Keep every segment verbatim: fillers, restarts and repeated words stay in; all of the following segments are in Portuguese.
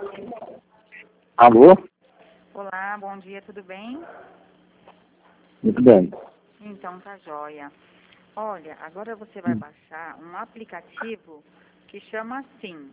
Alô? Olá, bom dia, tudo bem? Muito bem. Então tá joia. Olha, agora você vai Hum. baixar um aplicativo que chama Sim.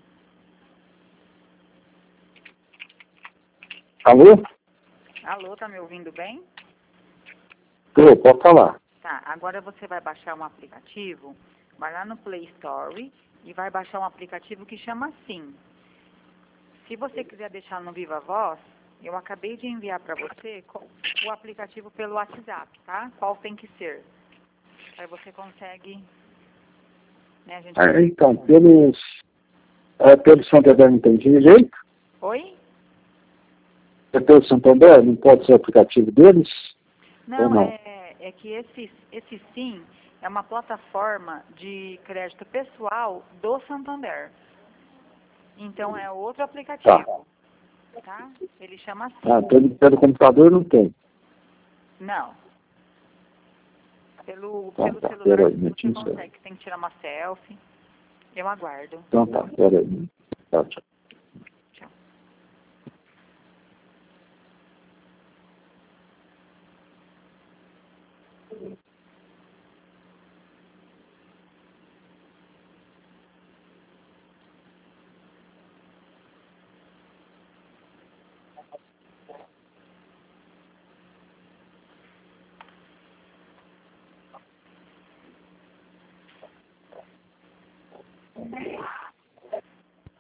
Alô? Alô, tá me ouvindo bem? Tô, pode falar. Tá, agora você vai baixar um aplicativo, vai lá no Play Store e vai baixar um aplicativo que chama Sim. Se você quiser deixar no Viva Voz, eu acabei de enviar para você co- o aplicativo pelo WhatsApp, tá? Qual tem que ser? Aí você consegue, né, a gente... É, então, pelos, é, pelo Santander não tem direito? Oi? É pelo Santander? Não pode ser o aplicativo deles? Ou Não, não? é, é que esse, esse Sim é uma plataforma de crédito pessoal do Santander. Então é outro Tá. aplicativo, tá? Ele chama Ah, Sim. pelo, pelo computador não tem. Não. Pelo, Então pelo tá, celular peraí, um você minutinho só. consegue, tem que tirar uma selfie. Eu aguardo. Então tá, peraí. Tá, tchau. Tchau.